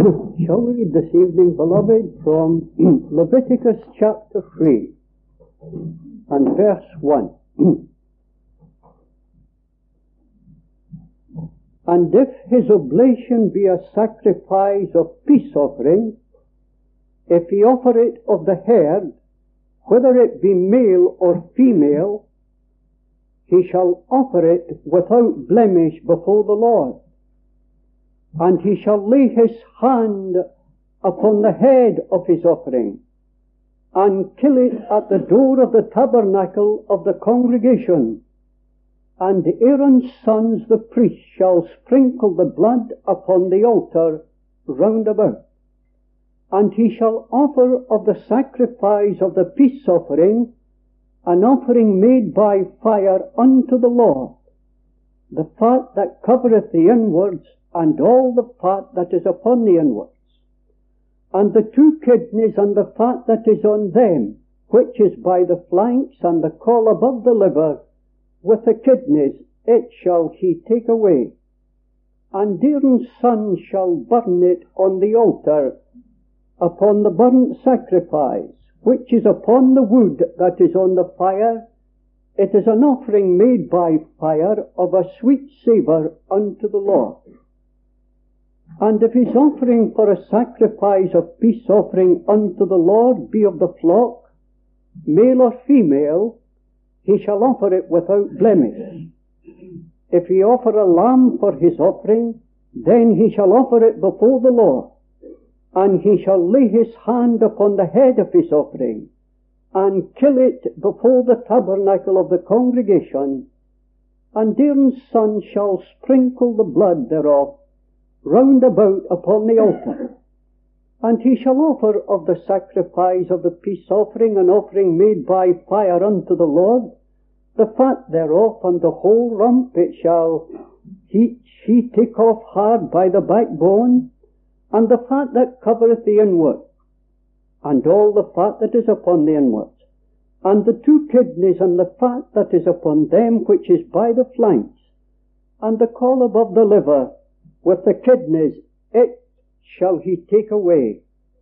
Shall we read this evening, beloved, from Leviticus chapter 3 and verse 1. And if his oblation be a sacrifice of peace offering, if he offer it of the herd, whether it be male or female, he shall offer it without blemish before the Lord. And he shall lay his hand upon the head of his offering, and kill it at the door of the tabernacle of the congregation. And Aaron's sons the priests shall sprinkle the blood upon the altar round about. And he shall offer of the sacrifice of the peace offering an offering made by fire unto the Lord, the fat that covereth the inwards, and all the fat that is upon the inwards, and the 2 kidneys and the fat that is on them, which is by the flanks, and the caul above the liver, with the kidneys, it shall he take away. And Aaron's son shall burn it on the altar, upon the burnt sacrifice, which is upon the wood that is on the fire. It is an offering made by fire of a sweet savour unto the Lord. And if his offering for a sacrifice of peace offering unto the Lord be of the flock, male or female, he shall offer it without blemish. If he offer a lamb for his offering, then he shall offer it before the Lord, and he shall lay his hand upon the head of his offering, and kill it before the tabernacle of the congregation. And Aaron's son shall sprinkle the blood thereof round about upon the altar. And he shall offer of the sacrifice of the peace offering an offering made by fire unto the Lord, the fat thereof and the whole rump it shall he take off hard by the backbone, and the fat that covereth the inward, and all the fat that is upon the inwards, and the 2 kidneys and the fat that is upon them which is by the flanks, and the caul above the liver, with the kidneys, it shall he take away.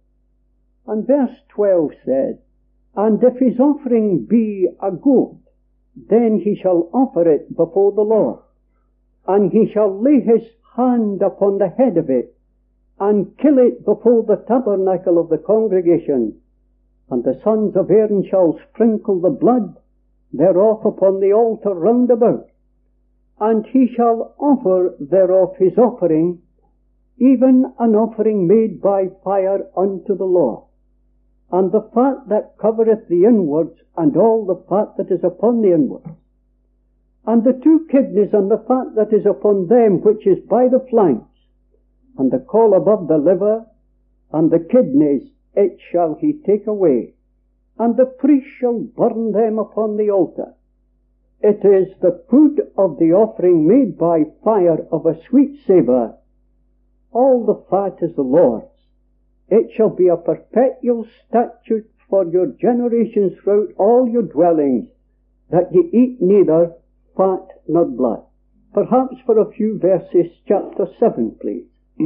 And verse 12 said, And if his offering be a goat, then he shall offer it before the Lord, and he shall lay his hand upon the head of it, and kill it before the tabernacle of the congregation. And the sons of Aaron shall sprinkle the blood thereof upon the altar round about. And he shall offer thereof his offering, even an offering made by fire unto the Lord. And the fat that covereth the inwards, and all the fat that is upon the inwards, and the 2 kidneys and the fat that is upon them which is by the flanks, and the caul above the liver, and the kidneys, it shall he take away. And the priest shall burn them upon the altar. It is the food of the offering made by fire of a sweet savour. All the fat is the Lord's. It shall be a perpetual statute for your generations throughout all your dwellings, that ye eat neither fat nor blood. Perhaps for a few verses, chapter 7, please.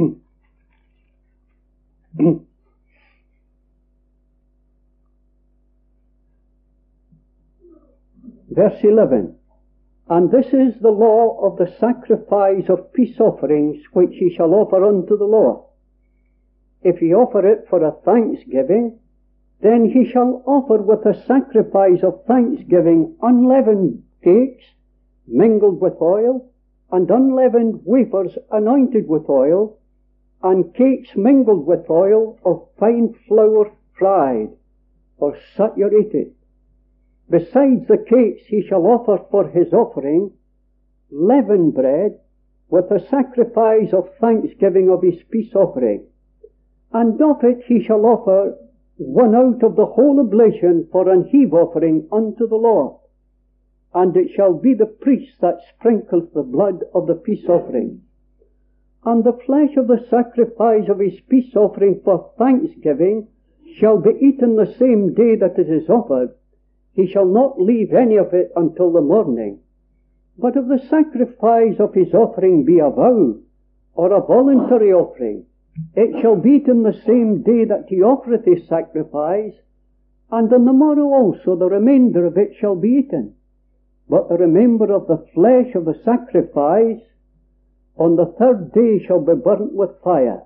Verse 11. And this is the law of the sacrifice of peace offerings which ye shall offer unto the Lord. If ye offer it for a thanksgiving, then he shall offer with a sacrifice of thanksgiving unleavened cakes mingled with oil, and unleavened wafers anointed with oil, and cakes mingled with oil of fine flour fried, or saturated. Besides the cakes he shall offer for his offering leavened bread, with a sacrifice of thanksgiving of his peace offering. And of it he shall offer one out of the whole oblation for an heave offering unto the Lord. And it shall be the priest that sprinkles the blood of the peace offering. And the flesh of the sacrifice of his peace offering for thanksgiving shall be eaten the same day that it is offered. He shall not leave any of it until the morning. But if the sacrifice of his offering be a vow, or a voluntary offering, It shall be eaten the same day that he offereth his sacrifice, and on the morrow also the remainder of it shall be eaten. But the remainder of the flesh of the sacrifice on the third day shall be burnt with fire.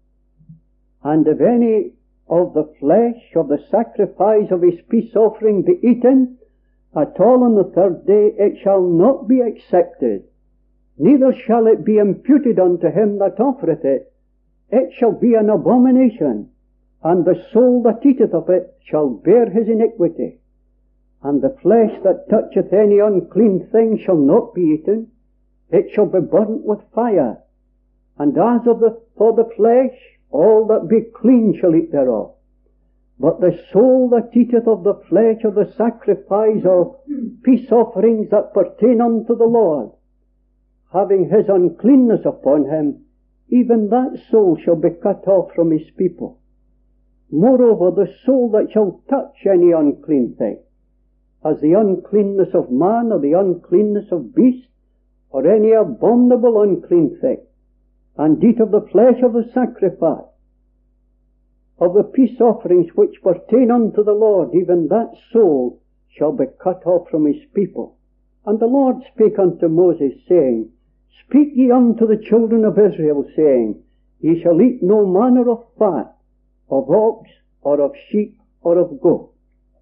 And if any of the flesh of the sacrifice of his peace offering be eaten at all on the third day, it shall not be accepted, neither shall it be imputed unto him that offereth it. It shall be an abomination, and the soul that eateth of it shall bear his iniquity. And the flesh that toucheth any unclean thing shall not be eaten, it shall be burnt with fire. And as for the flesh, all that be clean shall eat thereof. But the soul that eateth of the flesh of the sacrifice of peace offerings that pertain unto the Lord, having his uncleanness upon him, even that soul shall be cut off from his people. Moreover, the soul that shall touch any unclean thing, as the uncleanness of man, or the uncleanness of beast, or any abominable unclean thing, and eat of the flesh of the sacrifice, of the peace offerings which pertain unto the Lord, even that soul shall be cut off from his people. And the Lord spake unto Moses, saying, Speak ye unto the children of Israel, saying, Ye shall eat no manner of fat, of ox, or of sheep, or of goat.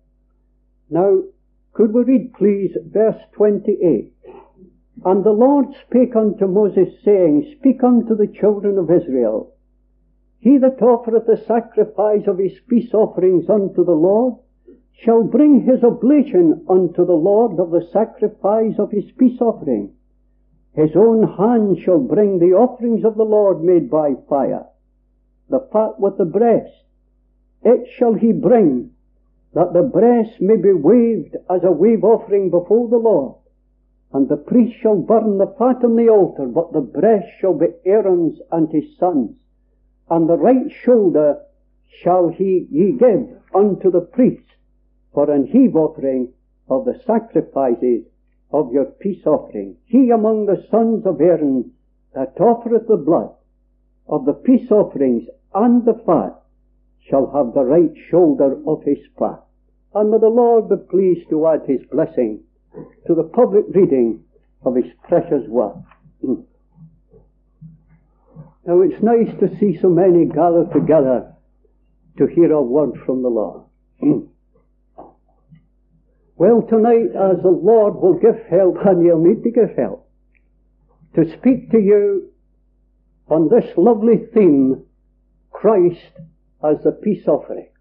Now, could we read, please, verse 28? And the Lord spake unto Moses, saying, Speak unto the children of Israel, He that offereth the sacrifice of his peace offerings unto the Lord shall bring his oblation unto the Lord of the sacrifice of his peace offering. His own hand shall bring the offerings of the Lord made by fire, the fat with the breast. It shall he bring, that the breast may be waved as a wave offering before the Lord. And the priest shall burn the fat on the altar, but the breast shall be Aaron's and his sons. And the right shoulder shall ye give unto the priest for an heave offering of the sacrifices of your peace offering. He among the sons of Aaron that offereth the blood of the peace offerings and the fat shall have the right shoulder of his fat. And may the Lord be pleased to add his blessing to the public reading of his precious word. Now it's nice to see so many gathered together to hear a word from the Lord. Well, tonight, as the Lord will give help, and you'll need to give help, to speak to you on this lovely theme, Christ as the peace offering.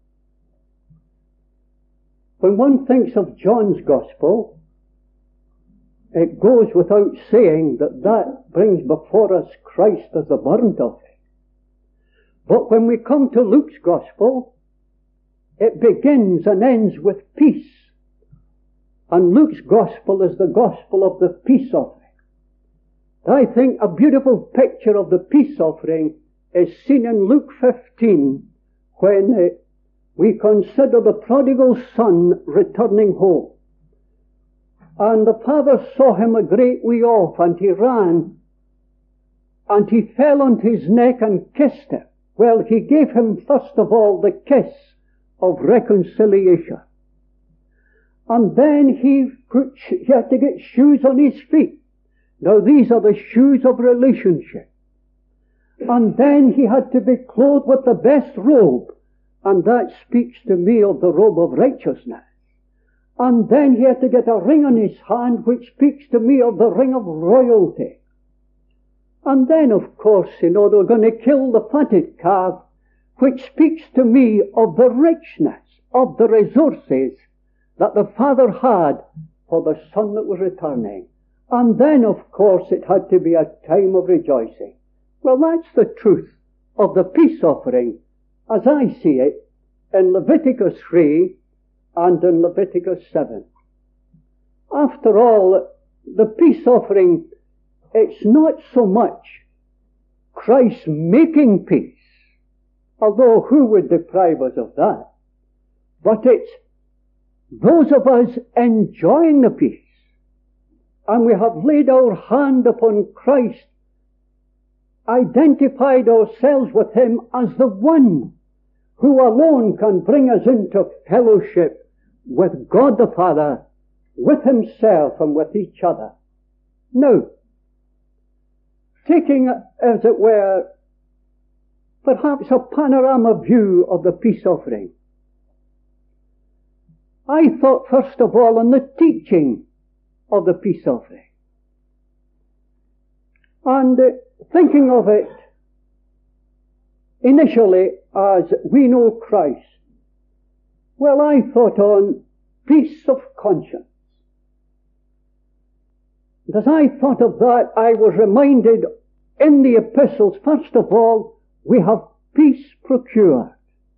When one thinks of John's Gospel, it goes without saying that that brings before us Christ as the burnt offering. But when we come to Luke's Gospel, it begins and ends with peace. And Luke's Gospel is the Gospel of the peace offering. I think a beautiful picture of the peace offering is seen in Luke 15 when we consider the prodigal son returning home. And the father saw him a great way off, and he ran, and he fell on his neck and kissed him. Well, he gave him first of all the kiss of reconciliation. And then he had to get shoes on his feet. Now these are the shoes of relationship. And then he had to be clothed with the best robe, and that speaks to me of the robe of righteousness. And then he had to get a ring on his hand, which speaks to me of the ring of royalty. And then, of course, they were going to kill the fatted calf, which speaks to me of the richness of the resources that the father had for the son that was returning. And then, of course, it had to be a time of rejoicing. Well, that's the truth of the peace offering, as I see it, in Leviticus 3 and in Leviticus 7. After all, the peace offering, it's not so much Christ making peace, although who would deprive us of that? But it's those of us enjoying the peace, and we have laid our hand upon Christ identified ourselves with him as the one who alone can bring us into fellowship with God the Father, with himself and with each other. Now, taking, as it were, perhaps a panorama view of the peace offering, I thought first of all on the teaching of the peace offering. And thinking of it initially as we know Christ, well, I thought on peace of conscience. And as I thought of that, I was reminded in the epistles, first of all, we have peace procured.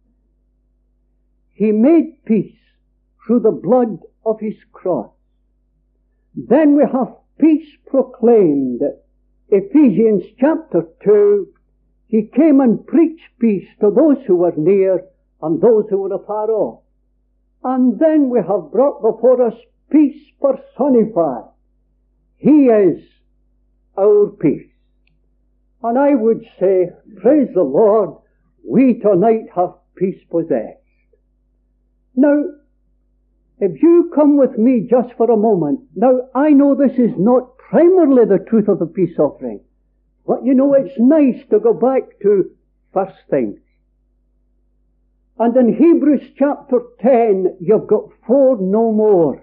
He made peace through the blood of his cross. Then we have peace proclaimed. Ephesians chapter 2, he came and preached peace to those who were near and those who were afar off. And then we have brought before us peace personified. He is our peace. And I would say, praise the Lord, we tonight have peace possessed. Now, if you come with me just for a moment, now I know this is not primarily the truth of the peace offering, but you know it's nice to go back to first things. And in Hebrews chapter 10, you've got 4 no mores.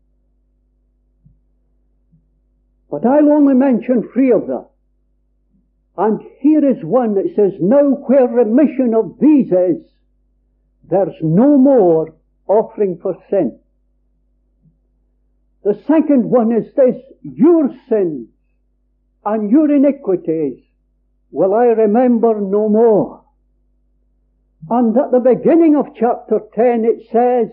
But I'll only mention 3 of them. And here is one that says, now where remission of these is, there's no more offering for sin. The second one is this, your sins and your iniquities will I remember no more. And at the beginning of chapter 10 it says,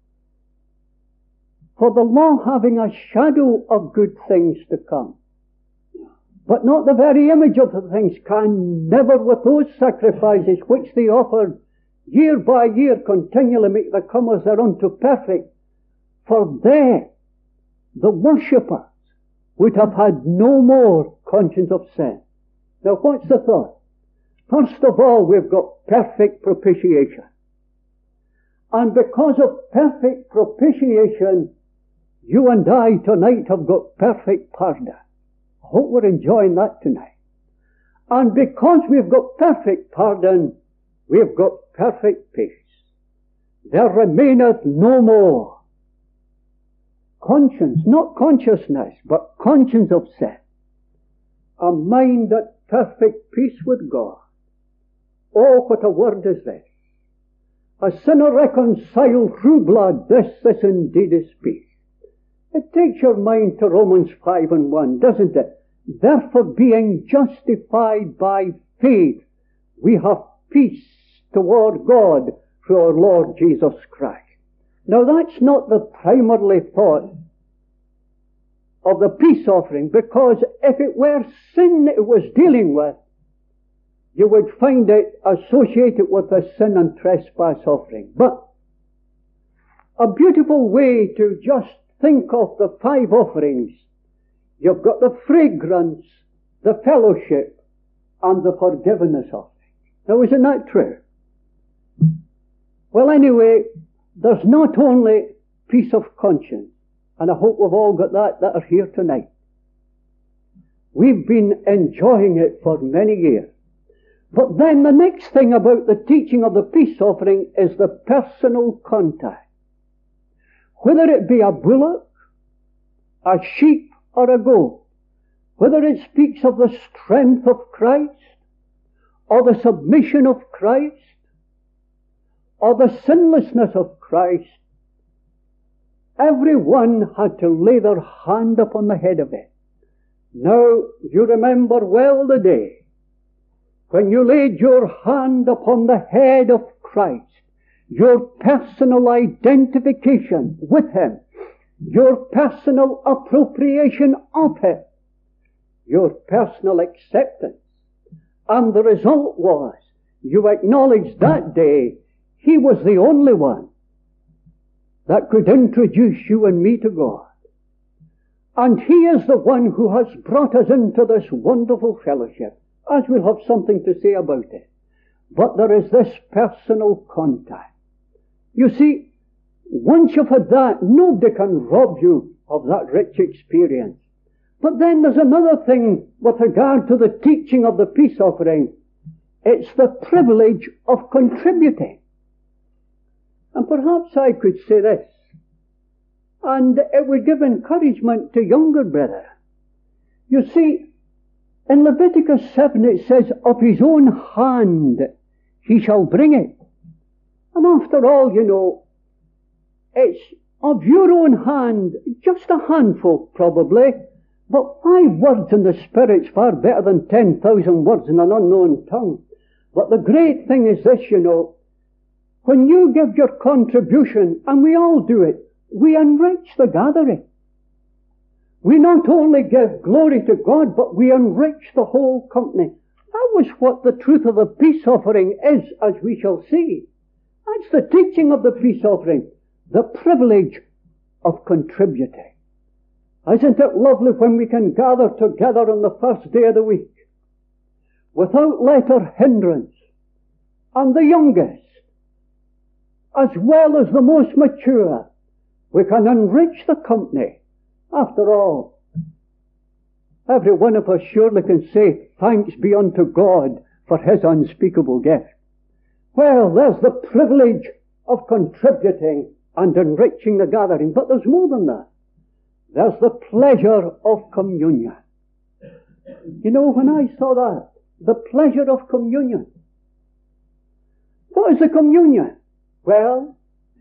for the law having a shadow of good things to come, but not the very image of the things, can never with those sacrifices which they offered year by year continually make the comers thereunto perfect. For they, the worshippers, would have had no more conscience of sin. Now what's the thought? First of all, we've got perfect propitiation. And because of perfect propitiation, you and I tonight have got perfect pardon. I hope we're enjoying that tonight. And because we've got perfect pardon, we've got perfect peace. There remaineth no more conscience, not consciousness, but conscience of sin. A mind at perfect peace with God. Oh, what a word is this. A sinner reconciled through blood, this indeed is peace. It takes your mind to Romans 5:1, doesn't it? Therefore, being justified by faith, we have peace toward God through our Lord Jesus Christ. Now that's not the primarily thought of the peace offering, because if it were sin it was dealing with, you would find it associated with the sin and trespass offering. But a beautiful way to just think of the 5 offerings, you've got the fragrance, the fellowship, and the forgiveness offering. Now isn't that true? Well, anyway, there's not only peace of conscience, and I hope we've all got that are here tonight. We've been enjoying it for many years. But then the next thing about the teaching of the peace offering is the personal contact. Whether it be a bullock, a sheep, or a goat, whether it speaks of the strength of Christ, or the submission of Christ, or the sinlessness of Christ, everyone had to lay their hand upon the head of it. Now, you remember well the day when you laid your hand upon the head of Christ, your personal identification with Him, your personal appropriation of Him, your personal acceptance. And the result was, you acknowledged that day He was the only one that could introduce you and me to God. And He is the one who has brought us into this wonderful fellowship. as we'll have something to say about it. But there is this personal contact. You see, once you've had that, nobody can rob you of that rich experience. But then there's another thing with regard to the teaching of the peace offering. It's the privilege of contributing. And perhaps I could say this, and it would give encouragement to younger brethren. You see, in Leviticus 7 it says, of his own hand he shall bring it. And after all, you know, it's of your own hand, just a handful probably, but 5 words in the Spirit's far better than 10,000 words in an unknown tongue. But the great thing is this, you know, when you give your contribution, and we all do it, we enrich the gathering. We not only give glory to God, but we enrich the whole company. That was what the truth of the peace offering is, as we shall see. That's the teaching of the peace offering, the privilege of contributing. Isn't it lovely when we can gather together on the first day of the week, without let or hindrance, and the youngest, as well as the most mature, we can enrich the company. After all, every one of us surely can say, thanks be unto God for his unspeakable gift. Well, there's the privilege of contributing and enriching the gathering, but there's more than that. There's the pleasure of communion. You know, when I saw that, the pleasure of communion. What is the communion? Well,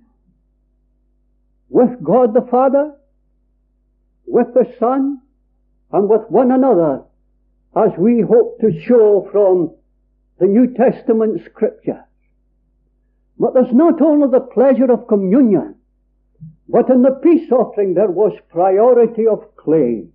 with God the Father, with the Son, and with one another, as we hope to show from the New Testament Scripture. But there's not only the pleasure of communion, but in the peace offering there was priority of claim.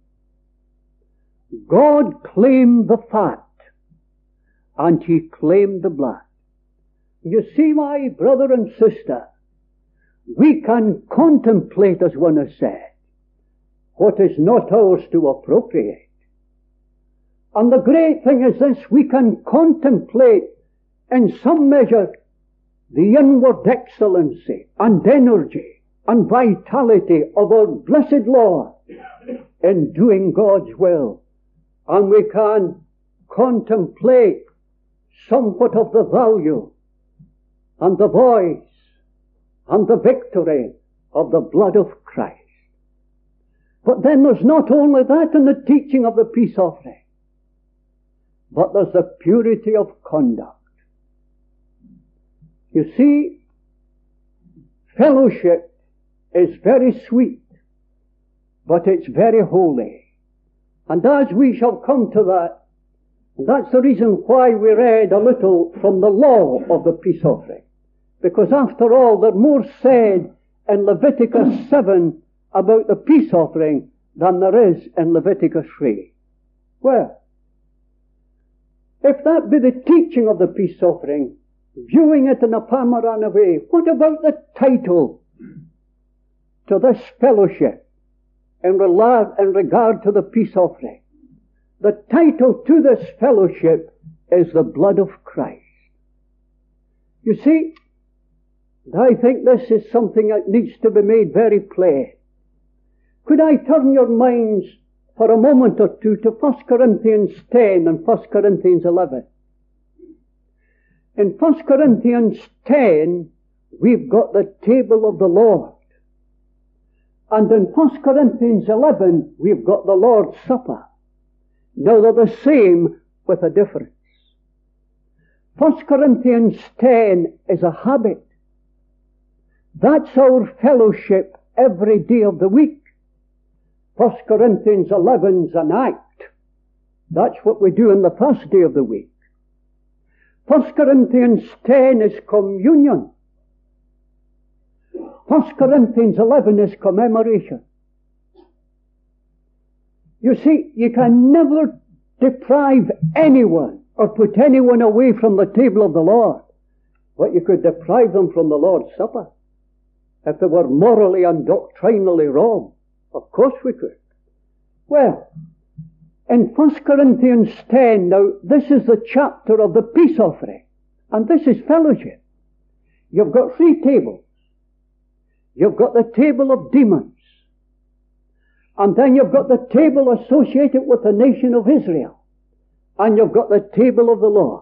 God claimed the fat, and he claimed the blood. You see, my brother and sister, we can contemplate, as one has said, what is not ours to appropriate. And the great thing is this, we can contemplate in some measure the inward excellency and energy and vitality of our blessed Lord in doing God's will. And we can contemplate somewhat of the value and the voice and the victory of the blood of Christ. But then there's not only that in the teaching of the peace offering, but there's the purity of conduct. You see, fellowship is very sweet, but it's very holy. And as we shall come to that, that's the reason why we read a little from the law of the peace offering. Because after all, there's more said in Leviticus 7 about the peace offering than there is in Leviticus 3. Well, if that be the teaching of the peace offering, viewing it in a panorama way, what about the title to this fellowship in regard to the peace offering? The title to this fellowship is the blood of Christ. You see, I think this is something that needs to be made very plain. Could I turn your minds for a moment or two to 1 Corinthians 10 and 1 Corinthians 11? In 1 Corinthians 10, we've got the table of the Lord. And in 1 Corinthians 11, we've got the Lord's Supper. Now they're the same with a difference. 1 Corinthians 10 is a habit. That's our fellowship every day of the week. 1 Corinthians 11's an act. That's what we do on the first day of the week. 1 Corinthians 10 is communion. 1 Corinthians 11 is commemoration. You see, you can never deprive anyone or put anyone away from the table of the Lord, but you could deprive them from the Lord's Supper if they were morally and doctrinally wrong. Of course we could. Well, In 1 Corinthians 10, now this is the chapter of the peace offering, and this is fellowship. You've got three tables. You've got the table of demons, and then you've got the table associated with the nation of Israel, and you've got the table of the Lord.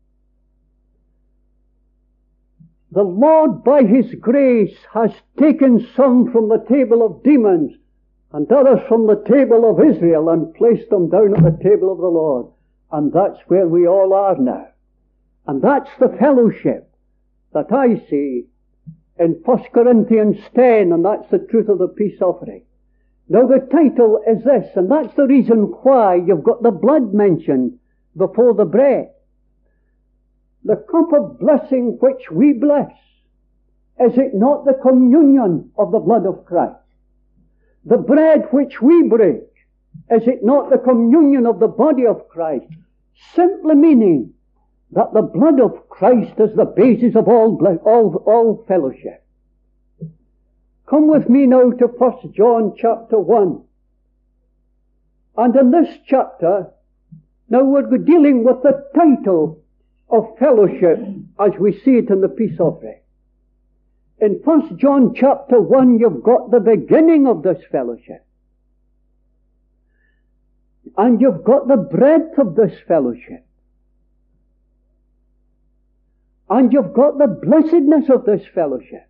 The Lord, by His grace, has taken some from the table of demons and others from the table of Israel and placed them down at the table of the Lord. And that's where we all are now. And that's the fellowship that I see in 1 Corinthians 10, and that's the truth of the peace offering. Now the title is this, and that's the reason why you've got the blood mentioned before the bread. The cup of blessing which we bless, is it not the communion of the blood of Christ? The bread which we break, is it not the communion of the body of Christ? Simply meaning that the blood of Christ is the basis of all fellowship. Come with me now to 1 John chapter 1. And in this chapter, now we're dealing with the title of fellowship as we see it in the peace offering. In 1 John chapter 1, you've got the beginning of this fellowship. And you've got the breadth of this fellowship. And you've got the blessedness of this fellowship.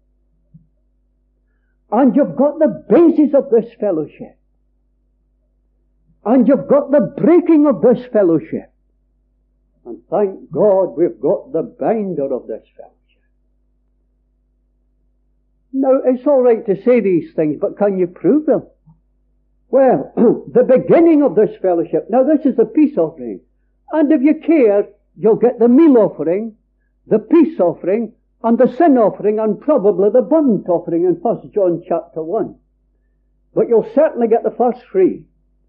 And you've got the basis of this fellowship. And you've got the breaking of this fellowship. And thank God we've got the binder of this fellowship. Now, it's all right to say these things, but can you prove them? Well, the beginning of this fellowship. Now, this is the peace offering. And if you care, you'll get the meal offering, the peace offering, and the sin offering, and probably the burnt offering in 1 John chapter 1. But you'll certainly get the first three.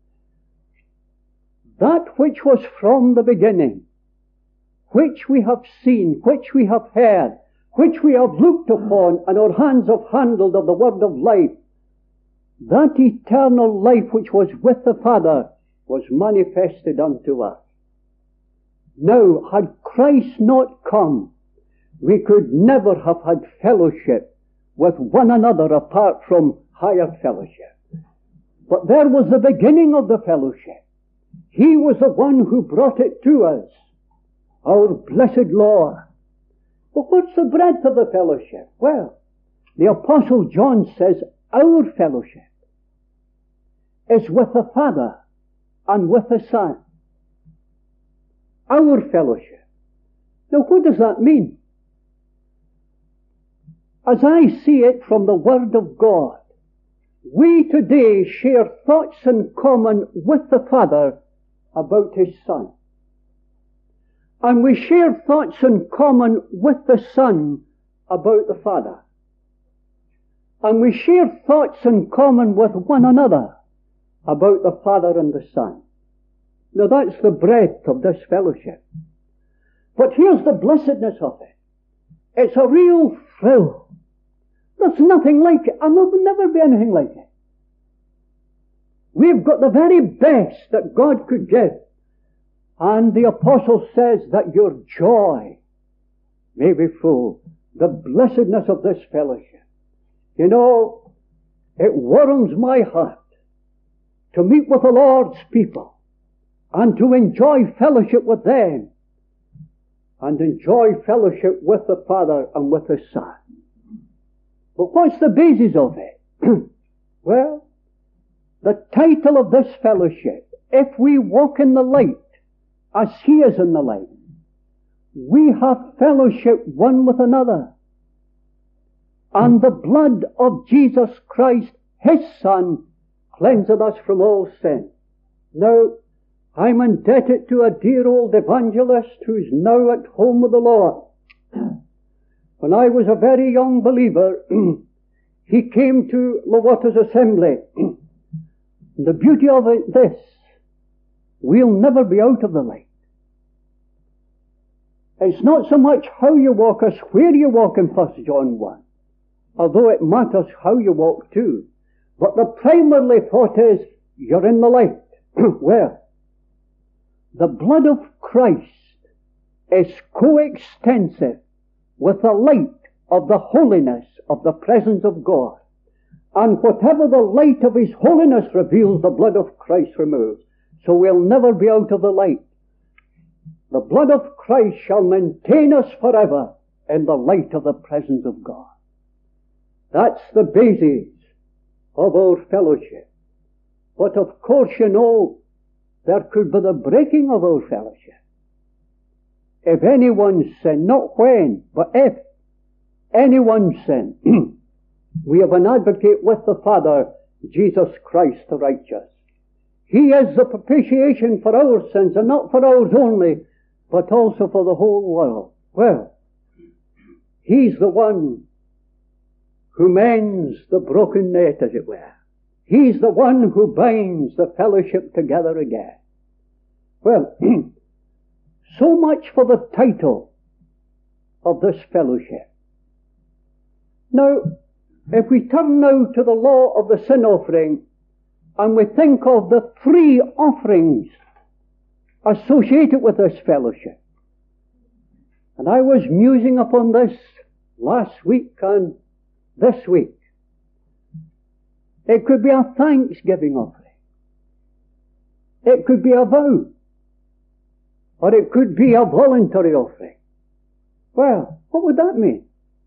That which was from the beginning, which we have seen, which we have heard, which we have looked upon, and our hands have handled of the word of life, that eternal life which was with the Father was manifested unto us. Now, had Christ not come, we could never have had fellowship with one another apart from higher fellowship. But there was the beginning of the fellowship. He was the one who brought it to us, our blessed Lord. But what's the breadth of the fellowship? Well, the Apostle John says our fellowship is with the Father and with the Son. Our fellowship. Now, what does that mean? As I see it from the Word of God, we today share thoughts in common with the Father about His Son. And we share thoughts in common with the Son about the Father. And we share thoughts in common with one another about the Father and the Son. Now that's the breadth of this fellowship. But here's the blessedness of it. It's a real thrill. There's nothing like it, and there will never be anything like it. We've got the very best that God could give. And the Apostle says that your joy may be full. The blessedness of this fellowship. You know, it warms my heart to meet with the Lord's people and to enjoy fellowship with them and enjoy fellowship with the Father and with the Son. But what's the basis of it? Well, the title of this fellowship, if we walk in the light as He is in the light, we have fellowship one with another. And the blood of Jesus Christ, His Son, cleanseth us from all sin. Now, I'm indebted to a dear old evangelist who's now at home with the Lord. When I was a very young believer, he came to Lowaters Assembly. The beauty of it this, we'll never be out of the light. It's not so much how you walk as where you walk in 1 John 1, although it matters how you walk too. But the primary thought is, you're in the light. Well, the blood of Christ is coextensive with the light of the holiness of the presence of God. And whatever the light of His holiness reveals, the blood of Christ removes. So we'll never be out of the light. The blood of Christ shall maintain us forever in the light of the presence of God. That's the basis of our fellowship. But of course, you know, there could be the breaking of our fellowship. If anyone sin, not when, but if anyone sin, we have an advocate with the Father, Jesus Christ the righteous. He is the propitiation for our sins, and not for ours only, but also for the whole world. Well, He's the one who mends the broken net, as it were. He's the one who binds the fellowship together again. Well, so much for the title of this fellowship. Now, if we turn now to the law of the sin offering, and we think of the three offerings associated with this fellowship, and I was musing upon this last week and this week. It could be a thanksgiving offering. It could be a vow. Or it could be a voluntary offering. Well, what would that mean?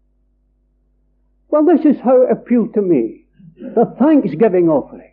Well, this is how it appealed to me. The thanksgiving offering.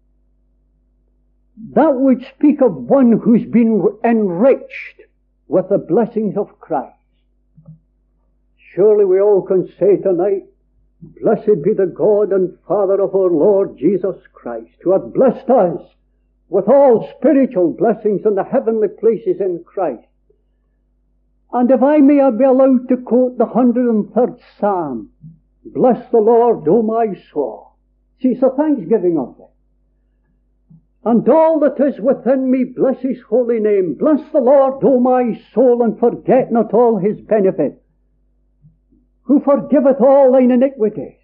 That would speak of one who's been enriched with the blessings of Christ. Surely we all can say tonight, blessed be the God and Father of our Lord Jesus Christ, who hath blessed us with all spiritual blessings in the heavenly places in Christ. And if I may be allowed to quote the 103rd Psalm, bless the Lord, O my soul. See, it's a thanksgiving offering. And all that is within me, bless His holy name. Bless the Lord, O my soul, and forget not all His benefits, who forgiveth all thine iniquities,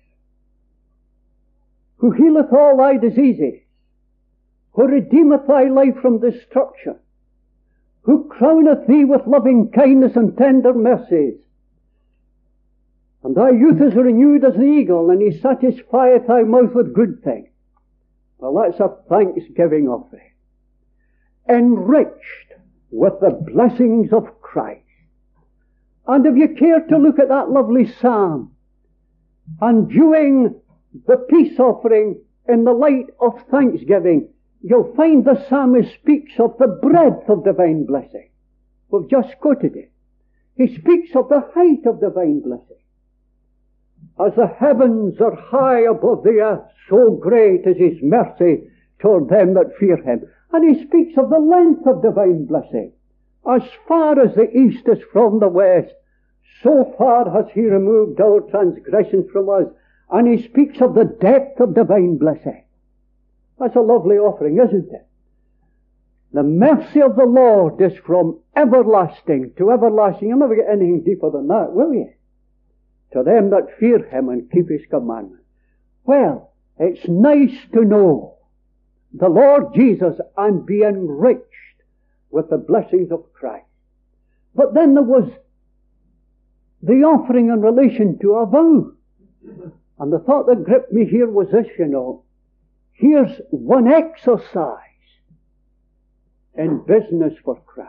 who healeth all thy diseases, who redeemeth thy life from destruction, who crowneth thee with loving kindness and tender mercies. And thy youth is renewed as the eagle, and He satisfieth thy mouth with good things. Well, that's a thanksgiving offering. Enriched with the blessings of Christ. And if you care to look at that lovely psalm, and viewing the peace offering in the light of thanksgiving, you'll find the psalmist speaks of the breadth of divine blessing. We've just quoted it. He speaks of the height of divine blessing. As the heavens are high above the earth, so great is His mercy toward them that fear Him. And He speaks of the length of divine blessing. As far as the east is from the west, so far has He removed our transgressions from us. And He speaks of the depth of divine blessing. That's a lovely offering, isn't it? The mercy of the Lord is from everlasting to everlasting. You'll never get anything deeper than that, will you? To them that fear Him and keep His commandments. Well, it's nice to know the Lord Jesus and be enriched with the blessings of Christ. But then there was the offering in relation to a vow. And the thought that gripped me here was this, you know. Here's one exercise in business for Christ.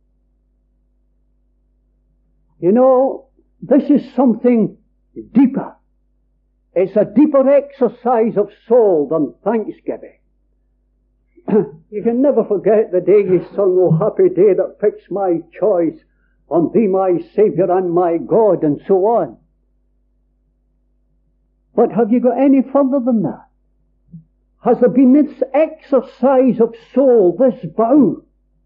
You know, this is something deeper. It's a deeper exercise of soul than thanksgiving. You can never forget the day you sung, "O happy day that fixed my choice on Thee, my Saviour and my God," and so on. But have you got any further than that? Has there been this exercise of soul, this vow?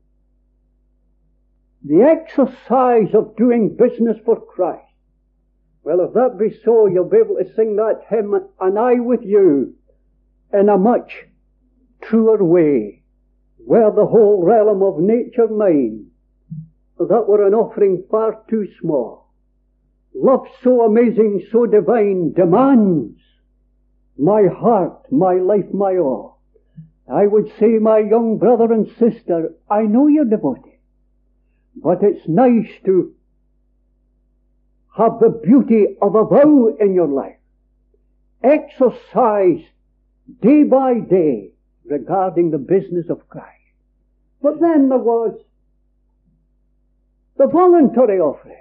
The exercise of doing business for Christ. Well, if that be so, you'll be able to sing that hymn, "And I with you," in a much truer way. Were the whole realm of nature mine, that were an offering far too small. Love so amazing, so divine, demands my heart, my life, my all. I would say, my young brother and sister, I know you're devoted, but it's nice to have the beauty of a vow in your life. Exercise day by day regarding the business of Christ. But then there was the voluntary offering.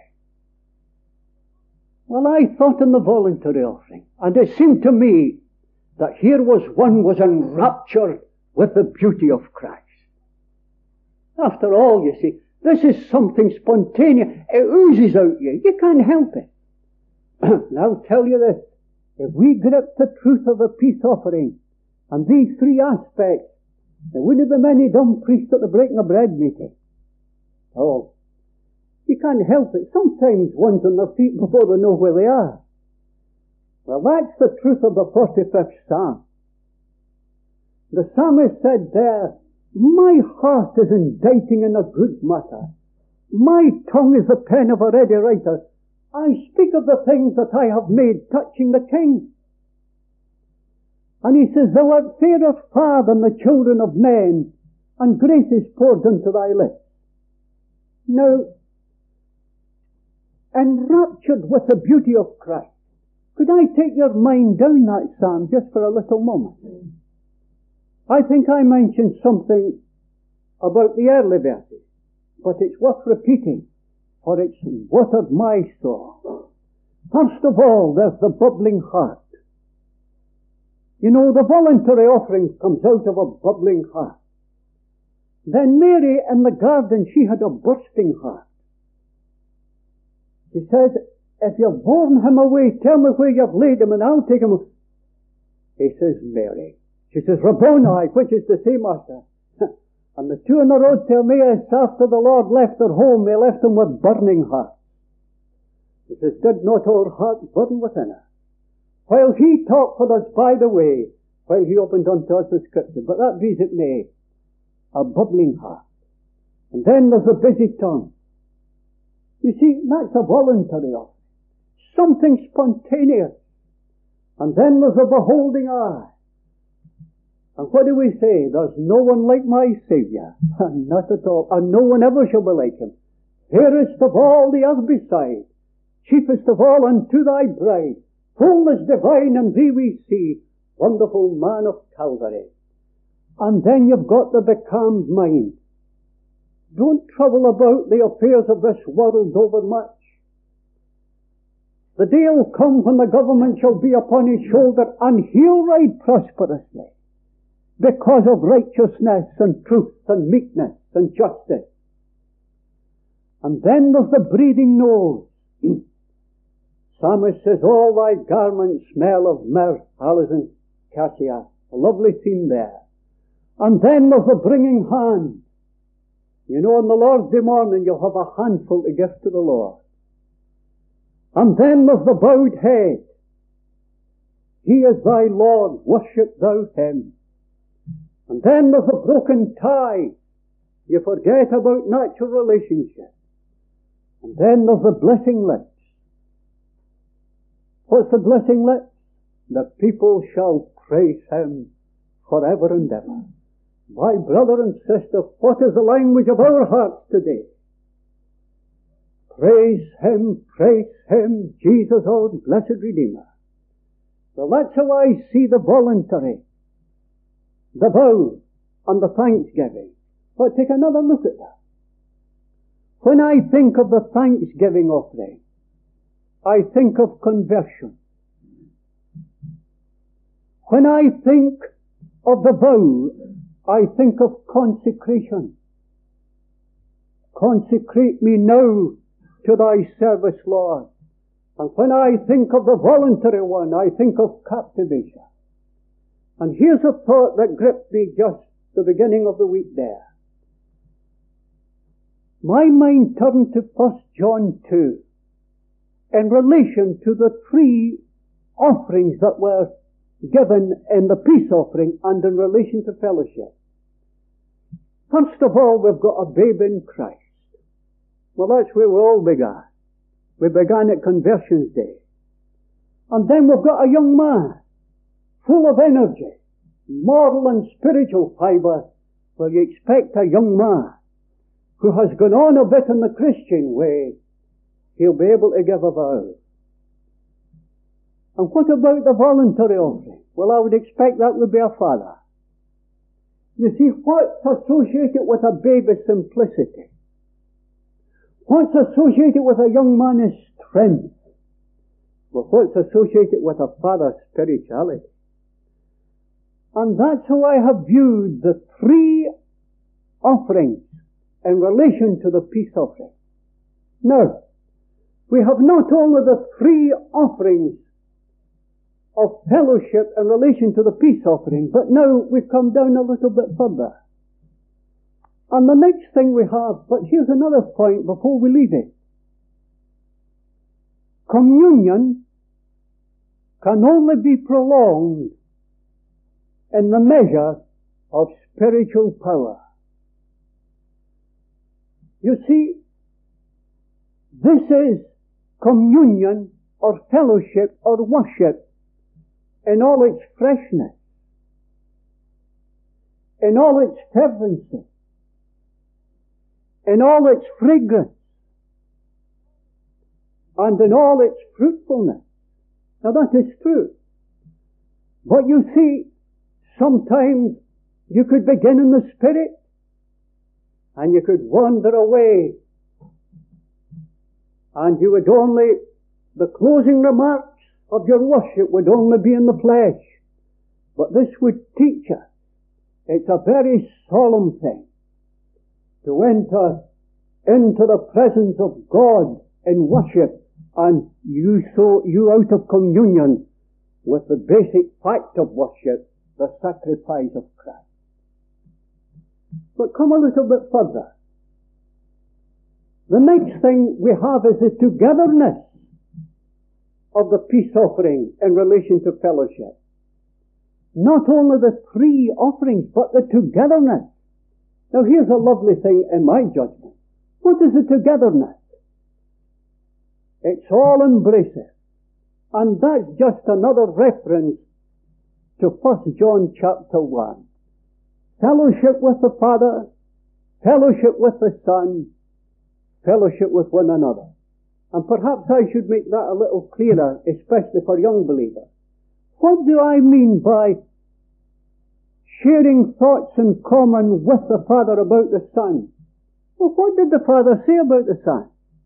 Well, I thought in the voluntary offering, and it seemed to me that here was one was enraptured with the beauty of Christ. After all, you see, this is something spontaneous. It oozes out you. You can't help it. And I'll tell you this. If we grip the truth of a peace offering and these three aspects, there wouldn't be many dumb priests at the breaking of bread meeting. Oh, you can't help it. Sometimes one's on their feet before they know where they are. Well, that's the truth of the 45th Psalm. The psalmist said there, my heart is inditing in a good matter. My tongue is the pen of a ready writer. I speak of the things that I have made touching the king. And he says, thou art fairer far than the children of men, and grace is poured into thy lips. Now, enraptured with the beauty of Christ. Could I take your mind down that psalm just for a little moment? I think I mentioned something about the early verses, but it's worth repeating, for it's watered my soul. First of all, there's the bubbling heart. You know, the voluntary offering comes out of a bubbling heart. Then Mary in the garden, she had a bursting heart. She says, if you've borne him away, tell me where you've laid him and I'll take him. He says, Mary. She says, Rabboni, which is to say, Master. And the two on the road to Emmaus, after the Lord left their home, they left him with burning hearts. He says, did not our hearts burn within us? While he talked with us by the way, while he opened unto us the Scripture. But that be as it may, a bubbling heart. And then there's a busy tongue. You see, that's a voluntary offering. Something spontaneous. And then there's a beholding eye. And what do we say? There's no one like my Saviour. Not at all. And no one ever shall be like him. Fairest of all the earth beside, chiefest of all unto thy bride, fullness divine in thee we see, wonderful man of Calvary. And then you've got the becalmed mind. Don't trouble about the affairs of this world overmuch. The day will come when the government shall be upon his shoulder, and he'll ride prosperously because of righteousness and truth and meekness and justice. And then there's the breathing nose. Psalmist says, all thy garments smell of myrrh, aloes and cassia. A lovely theme there. And then there's the bringing hand. You know, on the Lord's Day morning, you'll have a handful to give to the Lord. And then there's the bowed head. He is thy Lord, worship thou him. And then there's the broken tie. You forget about natural relationships. And then there's the blessing lips. What's the blessing lips? The people shall praise him forever and ever. My brother and sister, what is the language of our hearts today? Praise him, Jesus our blessed Redeemer. Well, that's how I see the voluntary, the vow, and the thanksgiving. But take another look at that. When I think of the thanksgiving offering, I think of conversion. When I think of the vow, I think of consecration. Consecrate me now to thy service, Lord. And when I think of the voluntary one, I think of captivation. And here's a thought that gripped me just the beginning of the week there. My mind turned to 1 John 2 in relation to the three offerings that were given in the peace offering and in relation to fellowship. First of all, we've got a babe in Christ. Well, that's where we all began. We began at Conversions Day. And then we've got a young man, full of energy, moral and spiritual fibre, will you expect a young man who has gone on a bit in the Christian way, he'll be able to give a vow? And what about the voluntary offering? Well, I would expect that would be a father. You see, what's associated with a baby is simplicity. What's associated with a young man is strength. Well, what's associated with a father is spirituality. And that's how I have viewed the three offerings in relation to the peace offering. Now, we have not only the three offerings of fellowship in relation to the peace offering, but now we come down a little bit further. And the next thing we have, but here's another point before we leave it. Communion can only be prolonged in the measure of spiritual power. You see, this is communion or fellowship or worship in all its freshness, in all its fervency, in all its fragrance, and in all its fruitfulness. Now that is true. But you see, sometimes you could begin in the Spirit, and you could wander away, and you would only, the closing remarks of your worship would only be in the flesh. But this would teach us, it's a very solemn thing to enter into the presence of God in worship, and you out of communion with the basic fact of worship, the sacrifice of Christ. But come a little bit further. The next thing we have is the togetherness of the peace offering in relation to fellowship. Not only the three offerings, but the togetherness. Now here's a lovely thing in my judgment. What is the togetherness? It's all embracive. And that's just another reference to 1 John chapter 1. Fellowship with the Father, fellowship with the Son, fellowship with one another. And perhaps I should make that a little clearer, especially for young believers. What do I mean by sharing thoughts in common with the Father about the Son? Well, what did the Father say about the Son?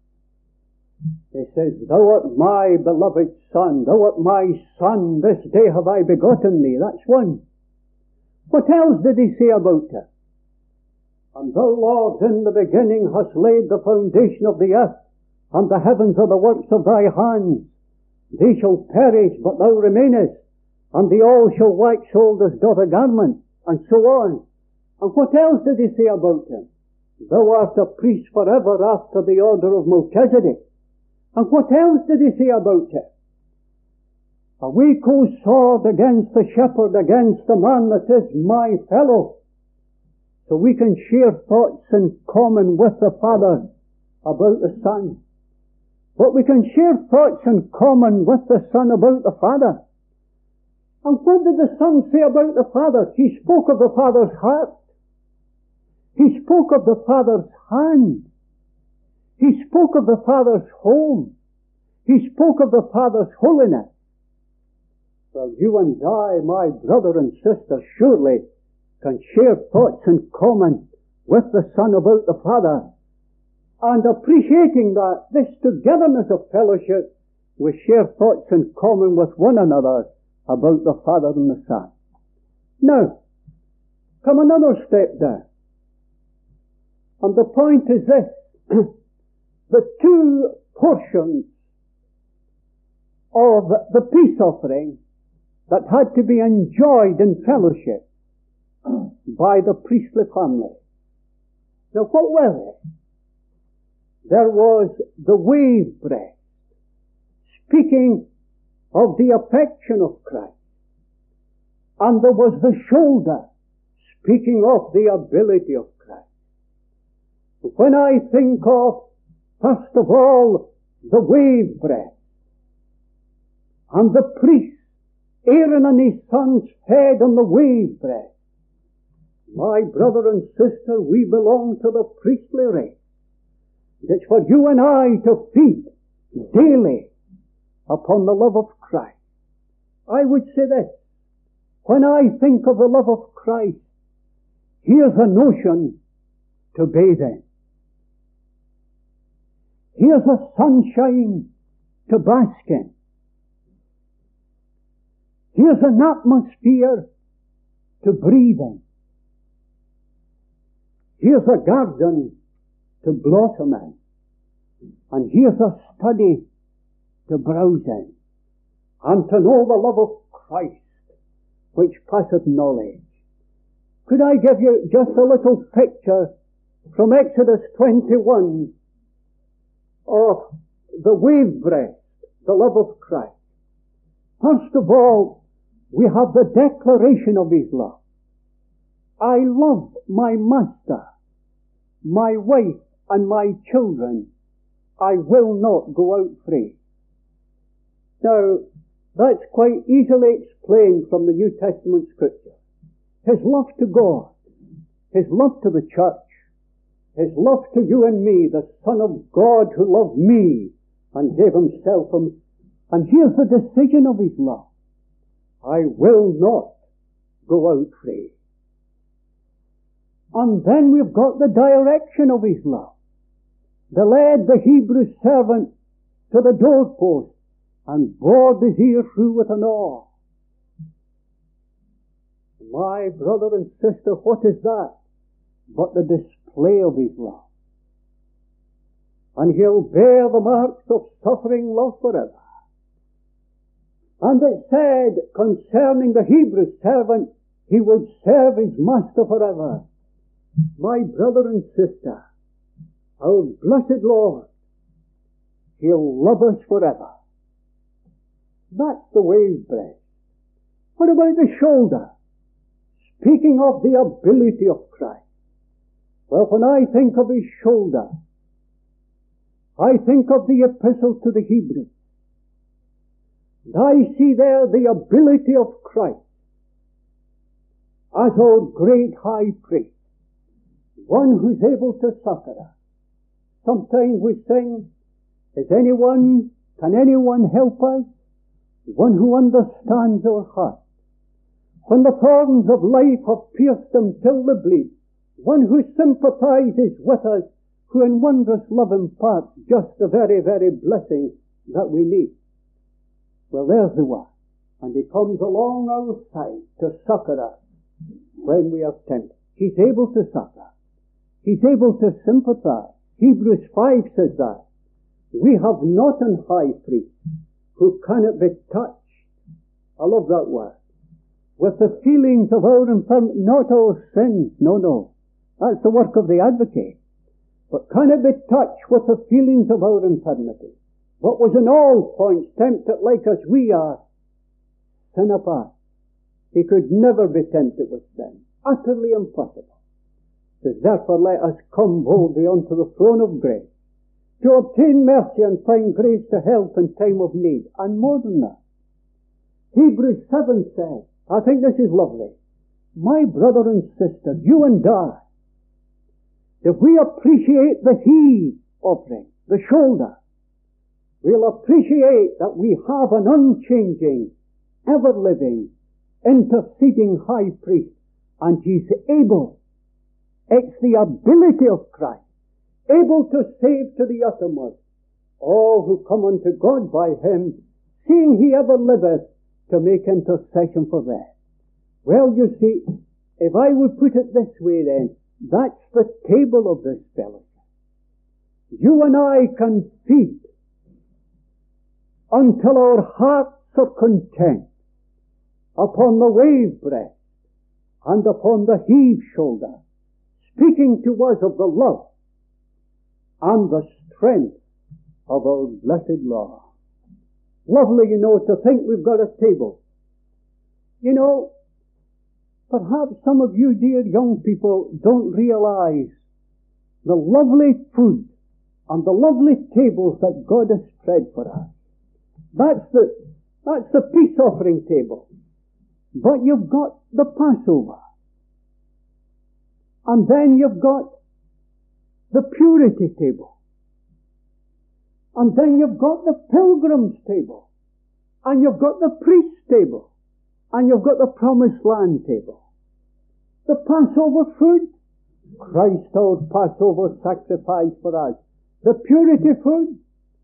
He says, "Thou art my beloved Son, thou art my Son, this day have I begotten thee." That's one. What else did he say about it? "And thou, Lord, in the beginning hast laid the foundation of the earth, and the heavens are the works of thy hands. They shall perish, but thou remainest, and they all shall wax old as doth a garment," and so on. And what else did he say about him? "Thou art a priest forever after the order of Melchizedek." And what else did he say about it? "A weak-o sword against the shepherd, against the man that is my fellow." So we can share thoughts in common with the Father about the Son. But we can share thoughts in common with the Son about the Father. And what did the Son say about the Father? He spoke of the Father's heart. He spoke of the Father's hand. He spoke of the Father's home. He spoke of the Father's holiness. Well, you and I, my brother and sister, surely can share thoughts in common with the Son about the Father. And appreciating that, this togetherness of fellowship, we share thoughts in common with one another about the Father and the Son. Now, come another step down. And the point is this. The two portions of the peace offering that had to be enjoyed in fellowship by the priestly family. Now what were they? There was the wave breast, speaking of the affection of Christ. And there was the shoulder, speaking of the ability of Christ. When I think of, first of all, the wave breast, and the priest Aaron and his sons fed on the wave bread. My brother and sister, we belong to the priestly race. It's for you and I to feed daily upon the love of Christ. I would say this, when I think of the love of Christ, here's a notion to bathe in. Here's a sunshine to bask in. Here's an atmosphere to breathe in. Here's a garden to blossom in. And here's a study to browse in. And to know the love of Christ, which passeth knowledge. Could I give you just a little picture from Exodus 21 of the wave breast, the love of Christ? First of all, we have the declaration of His love. I love my master, my wife, and my children. I will not go out free. Now, that's quite easily explained from the New Testament Scripture. His love to God, His love to the church, His love to you and me, the Son of God who loved me and gave Himself. And here's the decision of His love. I will not go out free. And then we've got the direction of His love. They led the Hebrew servant to the doorpost and bored his ear through with an awl. My brother and sister, what is that but the display of His love? And He'll bear the marks of suffering love forever. And it said concerning the Hebrew servant, he would serve his master forever. My brother and sister, our blessed Lord, He'll love us forever. That's the wave breast. What about the shoulder? Speaking of the ability of Christ. Well, when I think of His shoulder, I think of the epistle to the Hebrews. And I see there the ability of Christ as our great high priest, one who's able to succor us. Sometimes we sing, can anyone help us? One who understands our heart. When the thorns of life have pierced them till they bleed, one who sympathizes with us, who in wondrous love imparts just the very, very blessing that we need. Well, there's the one. And He comes along our side to succor us when we are tempted. He's able to succor. He's able to sympathize. Hebrews 5 says that. We have not an high priest who cannot be touched. I love that word. With the feelings of our infirmity, not our sins. No. That's the work of the advocate. But cannot be touched with the feelings of our infirmity. What was in all points tempted like as we are, sin apart. He could never be tempted with sin. Utterly impossible. It says, therefore let us come boldly unto the throne of grace, to obtain mercy and find grace to help in time of need. And more than that, Hebrews 7 says, I think this is lovely. My brother and sister, you and I, if we appreciate the heave offering, the shoulder, we'll appreciate that we have an unchanging, ever-living, interceding high priest, and He's able. It's the ability of Christ, able to save to the uttermost all who come unto God by Him, seeing He ever liveth to make intercession for them. Well, you see, if I would put it this way then, that's the table of this fellowship. You and I can feed until our hearts are content upon the wave breast and upon the heave shoulder, speaking to us of the love and the strength of our blessed Lord. Lovely, to think we've got a table. Perhaps some of you dear young people don't realize the lovely food and the lovely tables that God has spread for us. That's That's the peace offering table. But you've got the Passover. And then you've got the purity table. And then you've got the pilgrim's table. And you've got the priest's table. And you've got the promised land table. The Passover food, Christ our Passover sacrifice for us. The purity food,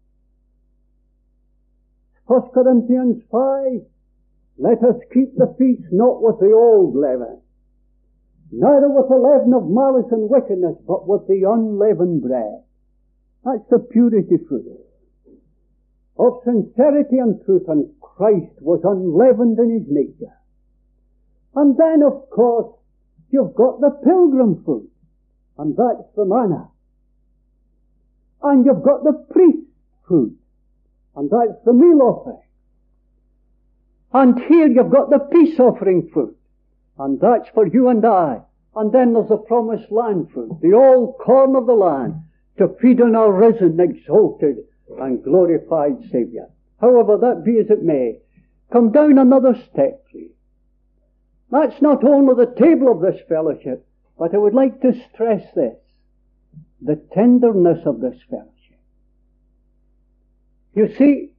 1 Corinthians 5, let us keep the feast not with the old leaven, neither with the leaven of malice and wickedness, but with the unleavened bread. That's the purity food of sincerity and truth, and Christ was unleavened in his nature. And then, of course, you've got the pilgrim food, and that's the manna. And you've got the priest's food, and that's the meal offering. And here you've got the peace offering food, and that's for you and I. And then there's the promised land food, the old corn of the land, to feed on our risen, exalted, and glorified Saviour. However, that be as it may, come down another step, please. That's not only the table of this fellowship, but I would like to stress this, the tenderness of this fellowship. You see,